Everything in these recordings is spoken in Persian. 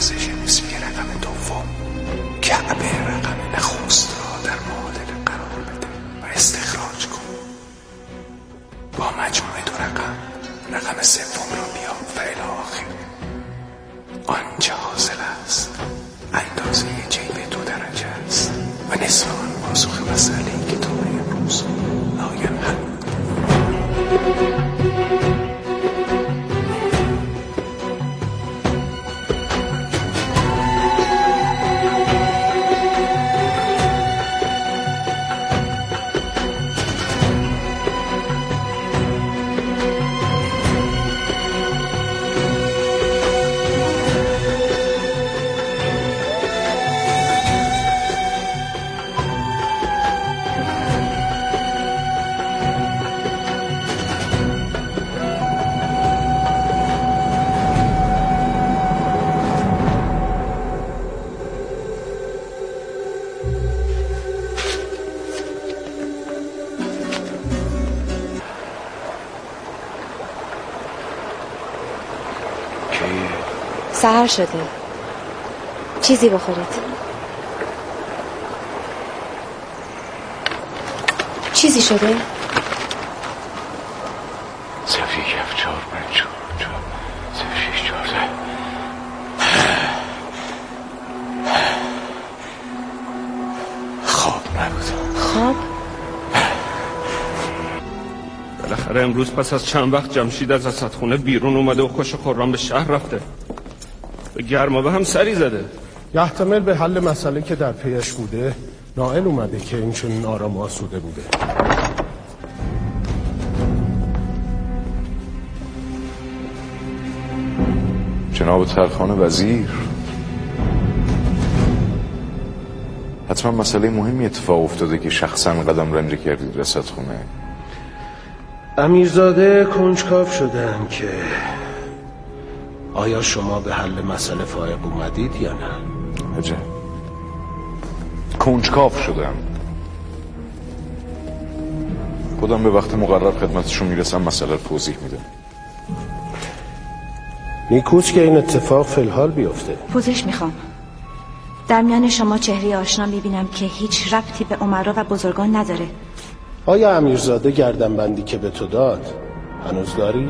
پردازش نسبی رقم دوم کعبه رقم نخست را در معادله قرار بده و استخراج کن. با مجموع دو رقم سوم را بیار و الی آخر. آنچه حاصل است اندازه جیب 2 درجه است و نصف آن پاسخ مسئله‌ای که تا امروز لایم حل بود. سحر شده، چیزی بخورید. چیزی شده؟ صفی کف 4 5 6 14 خواب نبود. خواب؟ بالاخره امروز پس از چند وقت جمشید از رصدخونه بیرون اومده و خوش خرم به شهر رفته. به گرمابه هم سری زده. یحتمل به حل مسئله که در پیش بوده نائل اومده که این چنین آرام و آسوده بوده. جناب ترخان وزیر، حتما مسئله مهمی اتفاق افتاده که شخصا قدم رنجه کردید رصدخونه. امیرزاده کنجکاو شدن که آیا شما به حل مسئله فائق اومدید یا نه؟ عجب، کنجکاو شدم. خودم به وقت مقرر خدمتشون میرسم مسئله رو توضیح میدم. نیکوست که این اتفاق فی الحال بیفته. پوزش میخوام. در میان شما چهره آشنا میبینم که هیچ ربطی به امرا و بزرگان نداره. آیا امیرزاده گردنبندی که به تو داد هنوز داری؟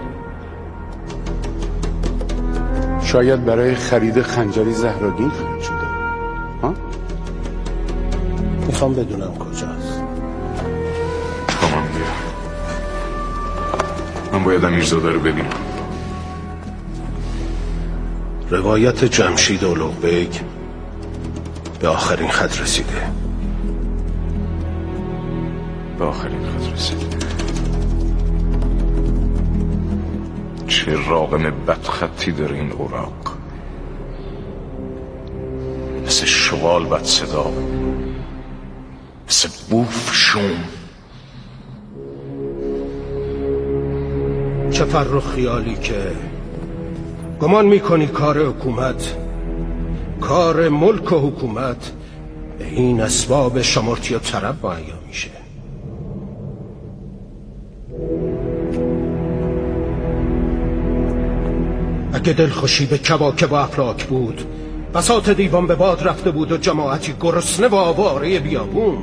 شاید برای خرید خنجری زهراگین خرید شده. ها؟ میخوام بدونم کجاست. تمام بیا. من باید امیرزاده رو ببینم. روایت جمشید اولوغبیک به آخرین خط رسیده. به آخرین خط رسیده. چه راقم بدخطی داره این اوراق. مثل شغال بد صدا، مثل بوف شوم. چه فرخ خیالی که گمان میکنی کار حکومت، کار ملک و حکومت به این اسباب شمرتی و طرب مهیا میشه. اگه دلخوشی به کواکب و افلاک بود، بساط دیوان به باد رفته بود و جماعتی گرسنه و آواره بیابون.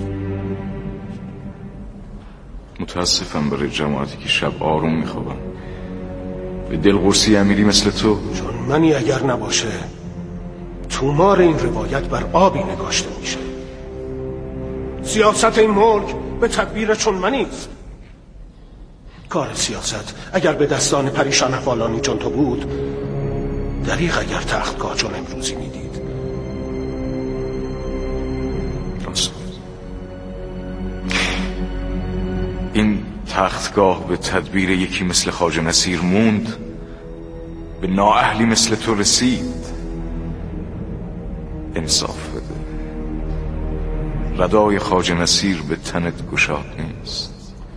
متاسفم برای جماعتی که شب آروم میخوابن به دلقرصی امیری مثل تو. چون منی اگر نباشه تومار این روایت بر آبی نگاشته میشه. سیاست این ملک به تدبیر چون منیست. کار سیاست اگر به دستان پریشان احوالانی چون تو بود، دریغ اگر تختگاه چون امروزی میدید. راست. این تختگاه به تدبیر یکی مثل خواجه نصیر موند، به نااهلی مثل تو رسید. انصاف بده. ردای خواجه نصیر به تنت گشاد نیست.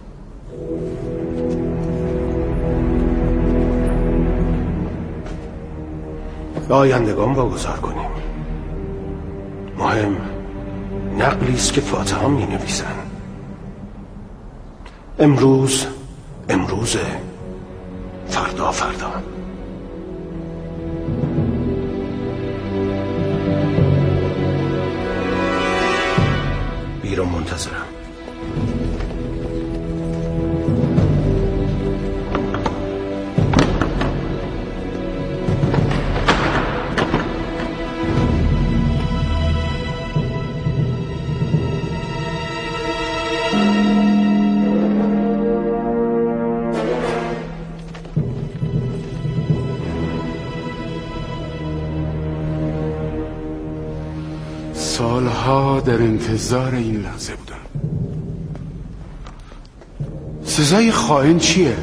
به آیندگان واگذار کنیم. مهم نقلی است که فاتحان می نویسن. امروز فردا. منتظرم. سالها در انتظار این لحظه بودم. سزای خائن چیه؟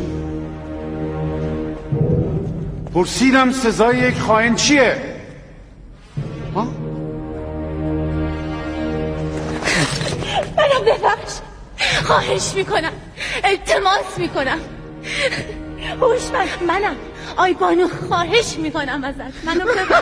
پرسیدم سزای یک خائن چیه؟ ها؟ منو ببخش، خواهش میکنم، التماس میکنم. هوشمند منم، آی بانو، خواهش میکنم ازت، منو ببخش.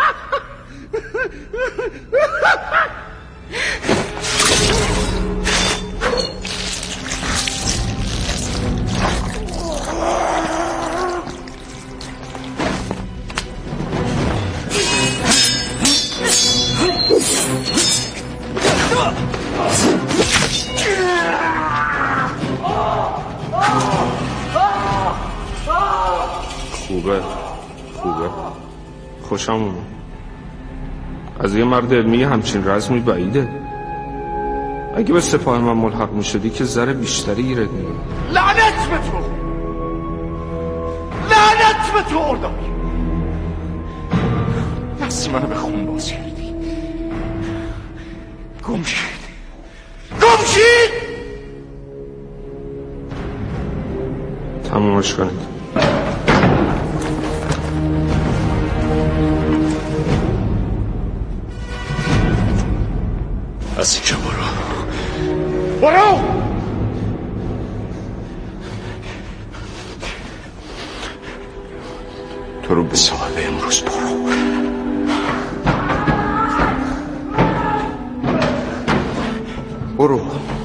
خوبه خوشم اومد. از یه مرد علمی همچین رزمی بعیده. اگه به سپاه من ملحق میشدی که ذره بیشتری ایراد میگه. لعنت به تو، لعنت به تو اردک. دست منو به خون باز کردی. گم شید تمومش کنید. از اینجا برو. تو رو به صاحب امروز برو.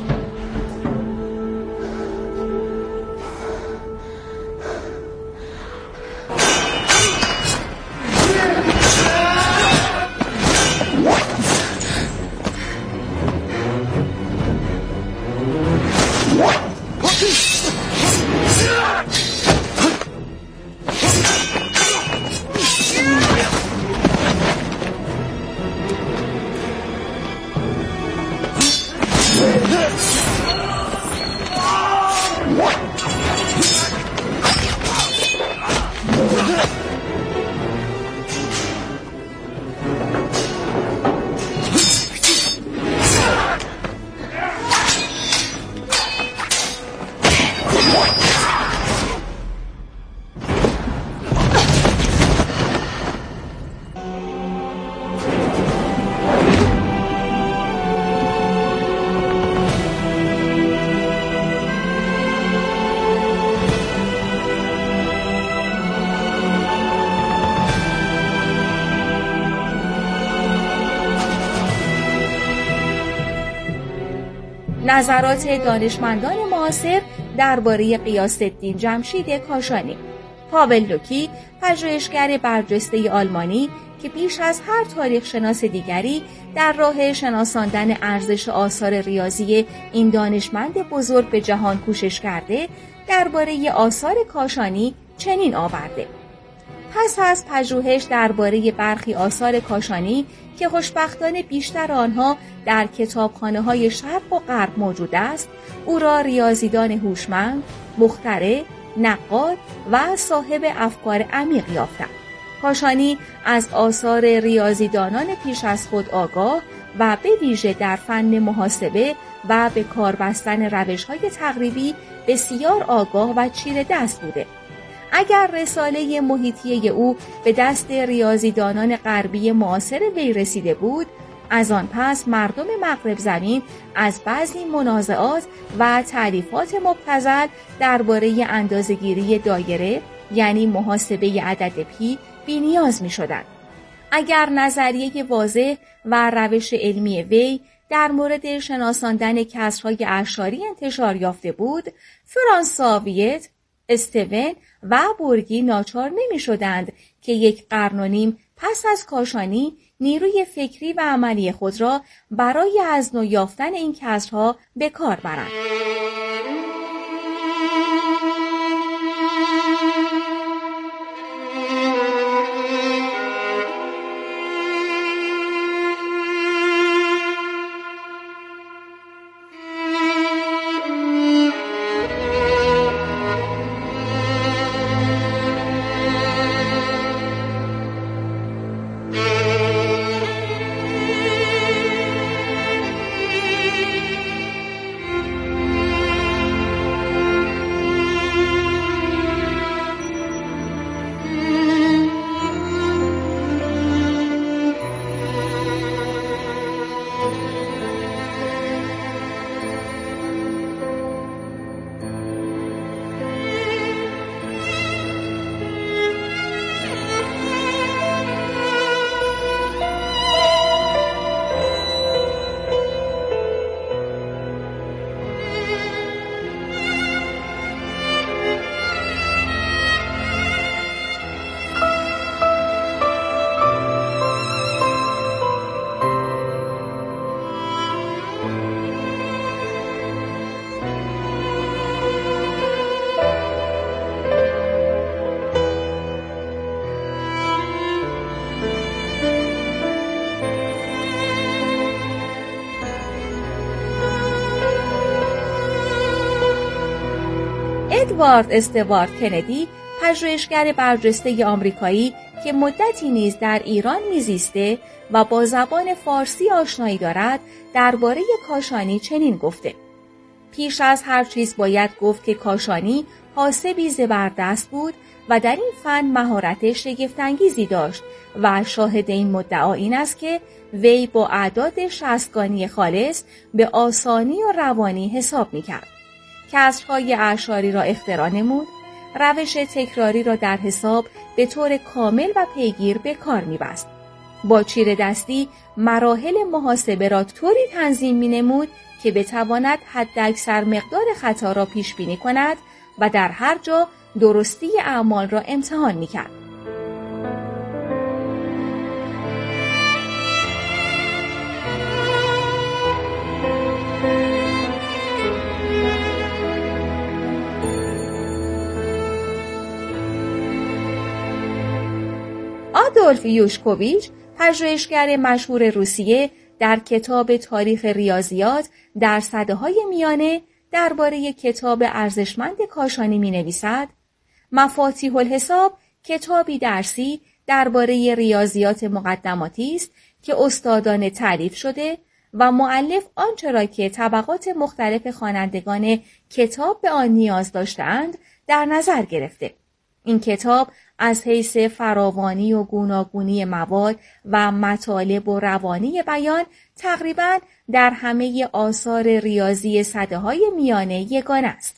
نظرات دانشمندان معاصر درباره غیاث‌الدین جمشید کاشانی. پاول لوکی، پژوهشگر برجسته آلمانی که بیش از هر تاریخ شناس دیگری در راه شناساندن ارزش آثار ریاضی این دانشمند بزرگ به جهان کوشش کرده، درباره آثار کاشانی چنین آورده: پس از پژوهش درباره برخی آثار کاشانی که خوشبختانه بیشتر آنها در کتابخانه‌های شرق و غرب موجود است، او را ریاضیدان هوشمند، مخترع، نقاد و صاحب افکار عمیق یافتند. کاشانی از آثار ریاضیدانان پیش از خود آگاه و به ویژه در فن محاسبه و به کار بستن روش‌های تقریبی بسیار آگاه و چیره دست بوده. اگر رساله محیطی او به دست ریاضیدانان غربی معاصر وی رسیده بود، از آن پس مردم مغرب زمین از بعضی منازعات و تألیفات مبتذل درباره اندازه‌گیری دایره، یعنی محاسبه عدد پی، بی‌نیاز می‌شدند. اگر نظریه واضح و روش علمی وی در مورد شناساندن کسرهای اعشاری انتشار یافته بود، فرانسویت، استون و بورگی ناچار نمی شدند که 1 قرن و نیم پس از کاشانی نیروی فکری و عملی خود را برای از نو یافتن این کسرها به کار برند. ادوارد استوارت کندی، پژوهشگر برجسته آمریکایی که مدتی نیز در ایران میزیسته و با زبان فارسی آشنایی دارد، درباره کاشانی چنین گفته: پیش از هر چیز باید گفت که کاشانی حاسبی زبردست بود و در این فن مهارت شگفت‌انگیزی داشت و شاهد این مدعا این است که وی با اعداد شصتگانی خالص به آسانی و روانی حساب می‌کرد. کسرهای اعشاری را اختراع نمود، روش تکراری را در حساب به طور کامل و پیگیر به کار می‌بست. با چیره دستی مراحل محاسبه را طوری تنظیم می‌نمود که بتواند حداکثر مقدار خطا را پیش بینی کند و در هر جا درستی اعمال را امتحان می‌کرد. آدولف یوشکوویچ، پژوهشگر مشهور روسیه، در کتاب تاریخ ریاضیات در سده‌های میانه درباره کتاب ارزشمند کاشانی می‌نویسد: مفاتیح الحساب کتابی درسی درباره ریاضیات مقدماتی است که استادانه تألیف شده و مؤلف آنچه را که طبقات مختلف خوانندگان کتاب به آن نیاز داشتند در نظر گرفته. این کتاب از حیث فراوانی و گوناگونی مواد و مطالب و روانی بیان تقریباً در همه آثار ریاضی سده‌های میانه یگانه است.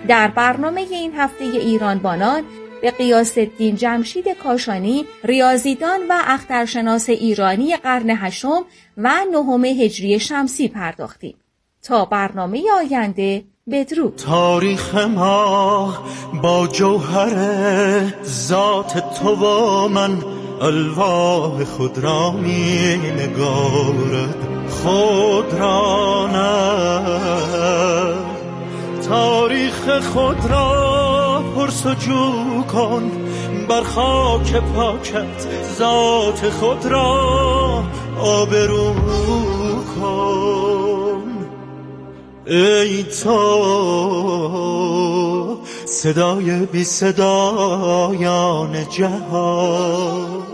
در برنامه این هفته ایران بانان به غیاث الدین جمشید کاشانی، ریاضیدان و اخترشناس ایرانی قرن 8 و 9 هجری شمسی پرداختیم. تا برنامه آینده بدرود. تاریخ ما با جوهر ذات تو و من الواح خود را می نگارد، خود را نه. تاریخ خود را پرسجو کن، بر خاک پاکت ذات خود را آبرو کن. ای تو صدای بی صدایان جهان،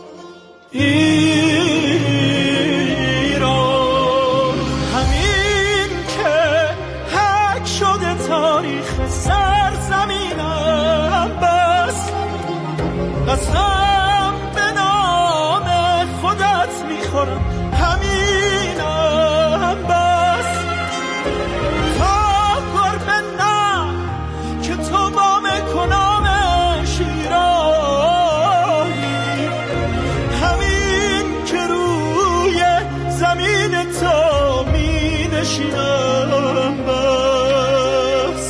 ایران همین که حک شده تاریخ سرزمینم، بس قسم به نام خودت میخورم همینم، بس تا قرب نه که تو با مکنام شیرانی، همین که روی زمین تو می نشینم، بس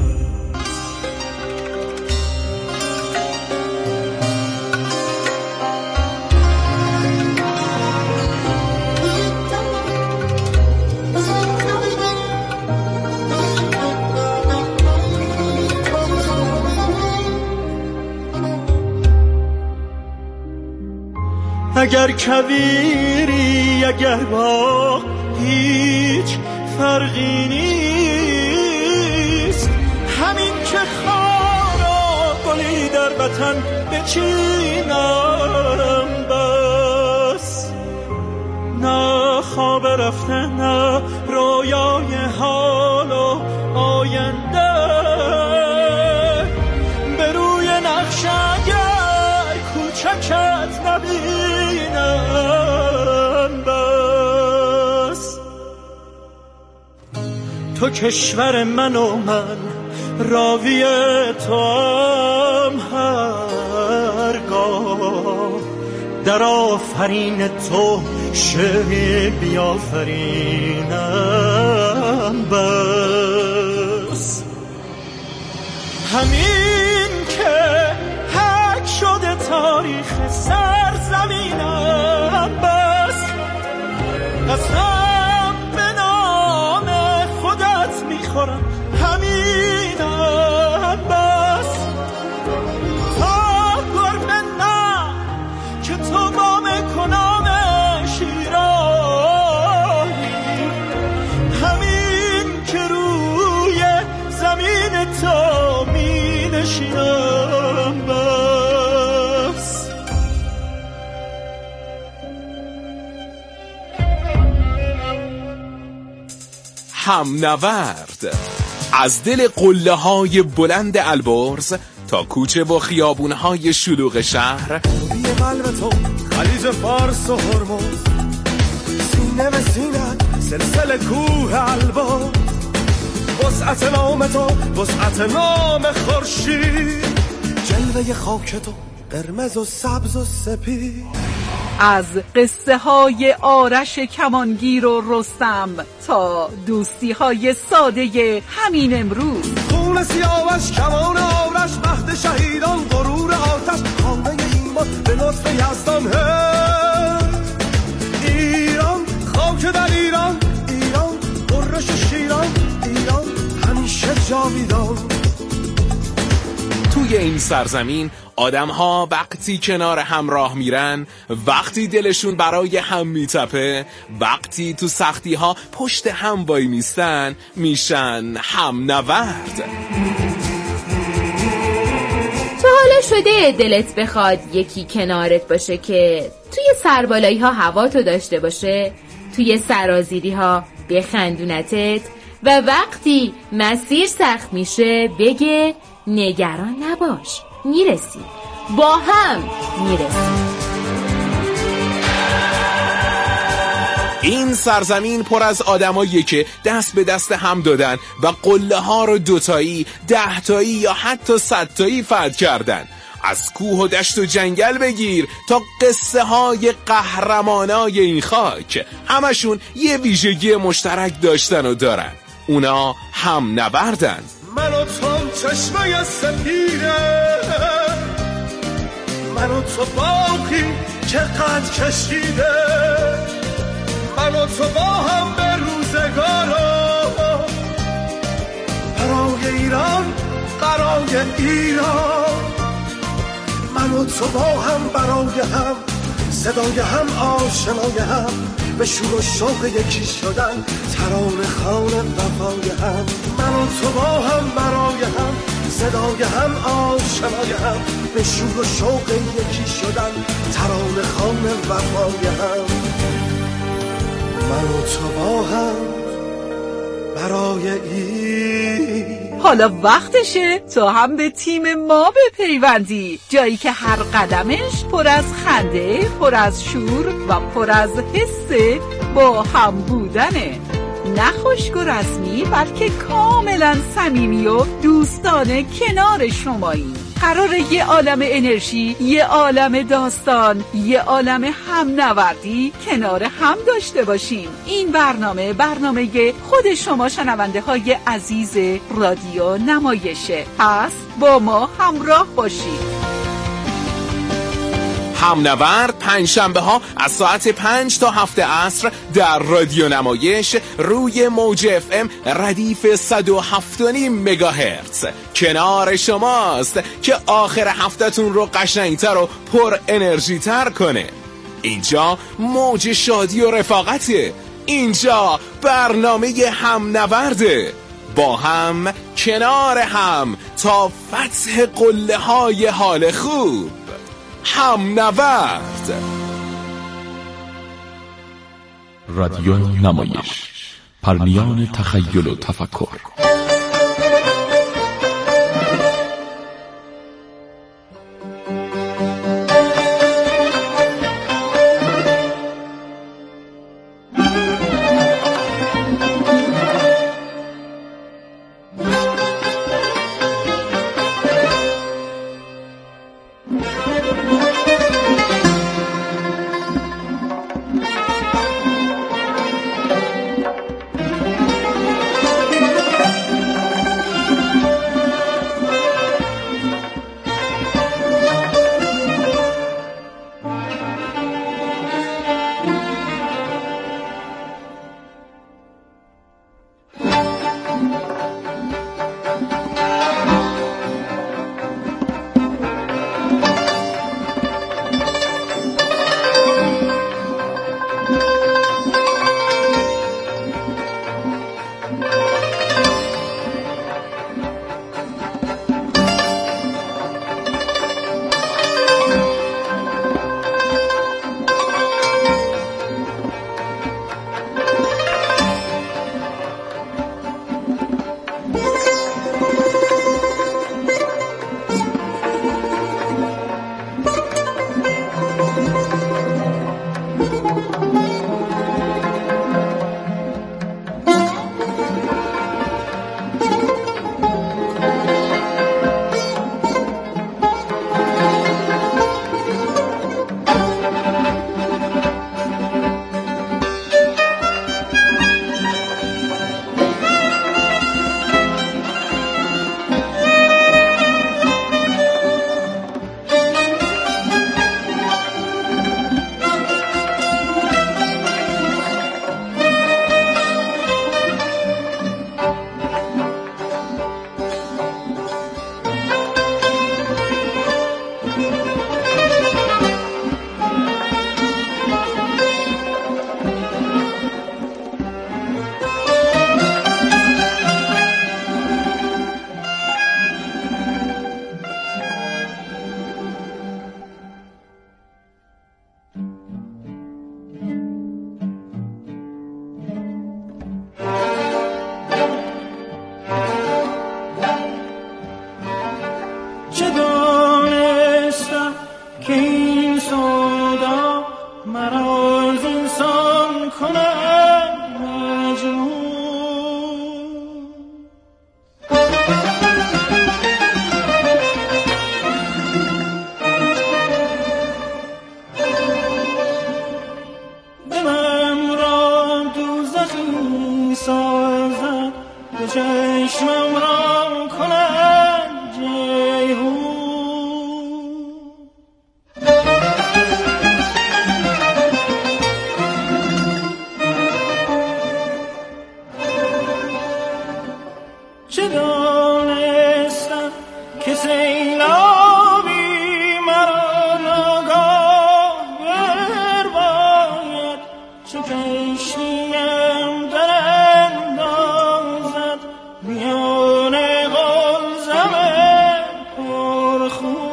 اگر کویری اگر با هیچ فرقی نیست، همین که خارا گلی در وطن بچینم، بس نه خواب رفته نه رویای حال و آینده، به روی نقش اگر کوچکت نبینم، بس تو کشور من و من راوی تو هم هرگاه در آفرین تو شعری بیافرینم، بس همین که حک شده تاریخ سرزمینم، بس قسم به نام خودت میخورم همینم، بس تا قرب نه که تو با مکنام شیرانی، همین که روی زمین تو می نشینم، بس همنورد از دل قله های بلند البرز تا کوچه و خیابون های شلوغ شهر، روی قلب تو خلیج فارس و هرمز، سینه به سینه سلسله کوه البرز، وسعت نام تو وسعت نام خورشید، جلوه خاک تو قرمز و سبز و سپید. از قصه های آرش کمانگیر و رستم تا دوستی های ساده همین امروز، خون سیاوش کمان آرش مهد شهیدان غرور آتش خانه ایمان به لطف یزدان. ایران خاک در ایران، ایران قرش شیران، ایران همیشه جاویدان. توی این سرزمین آدم‌ها وقتی کنار هم راه میرن، وقتی دلشون برای هم میتپه، وقتی تو سختی‌ها پشت هم وای میستن، میشن همنورد. تو حالا شده دلت بخواد یکی کنارت باشه که توی سربالایی‌ها هوا تو داشته باشه، توی سرازیری‌ها بخندونتت و وقتی مسیر سخت میشه بگه نگران نباش، میرسی، با هم میرسی. این سرزمین پر از آدمایی که دست به دست هم دادن و قله ها رو 2 تایی، 10 تایی یا حتی 100 تایی فتح کردن. از کوه و دشت و جنگل بگیر تا قصه های قهرمانای این خاک، همشون یه ویژگی مشترک داشتن و دارن. اونا هم نبردن. من و تو چشمه سپیره، من و تو باقی که قد کشیده، من و تو با هم به روزگارا، برای ایران برای ایران، من و تو با هم برای هم، صدای هم آشنای هم، به شور و شوق یکی شدن، ترانه خوان وفای هم. من و تو با هم برای هم، صدای هم آشنای هم، به شور و شوق یکی شدن، ترانه خوان وفای هم. من و تو با هم برای این. حالا وقتشه تا هم به تیم ما بپیوندی، جایی که هر قدمش پر از خنده، پر از شور و پر از حس با هم بودنه. نه خشک و رسمی، بلکه کاملا صمیمی و دوستانه کنار شماییم. قراره یه عالم انرژی، یه عالم داستان، یه عالم هم نوردی کنار هم داشته باشیم. این برنامه خود شما شنونده های عزیز رادیو نمایشه. پس با ما همراه باشید. همنورد پنجشنبه ها از ساعت 5 تا 7 عصر در رادیو نمایش روی موج FM ردیف 107.5 مگاهرتز کنار شماست که آخر هفته‌تون رو قشنگتر و پر انرژی تر کنه. اینجا موج شادی و رفاقته، اینجا برنامه همنورده، با هم کنار هم تا فتح قله های حال خوب. همنورد. رادیو نمایش، پرنیان تخیل و تفکر. سیلابی مرا ناگاه برباید چه کشتیم در اندازد میان قلزم پرخون.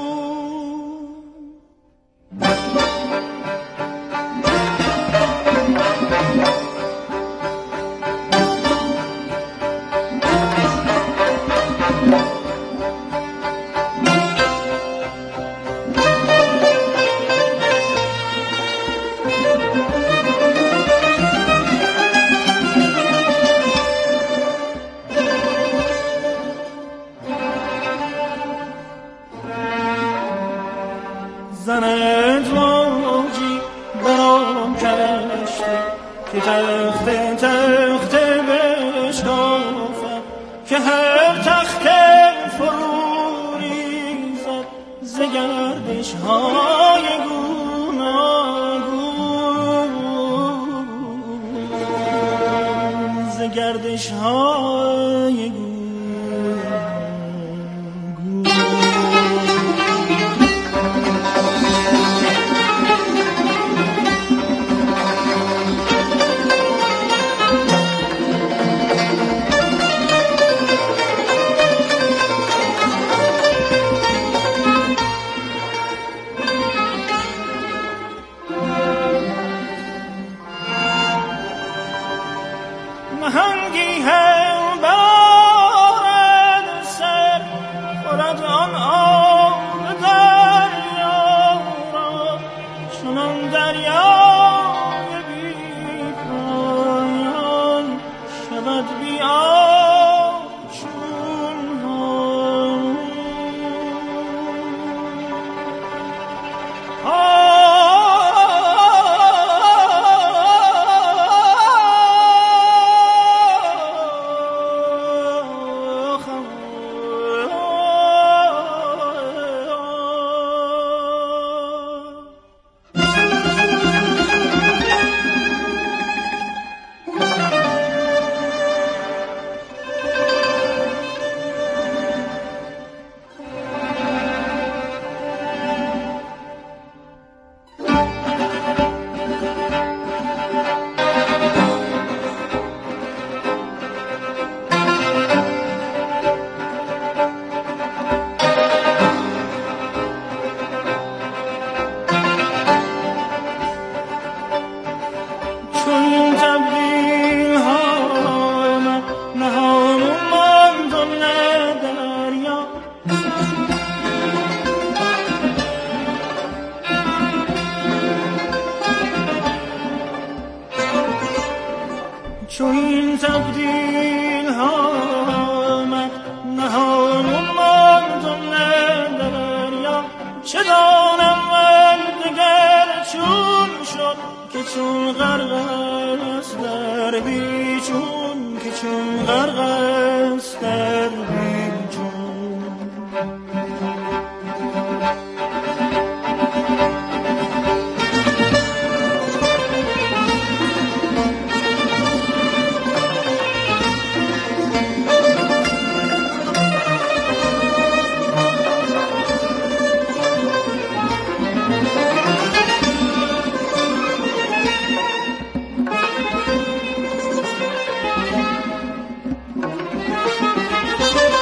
زند موجی برام کشته که تخت بشکافم که هر تخت فرو ریزد ز گردش های گوناگون، ز گردش های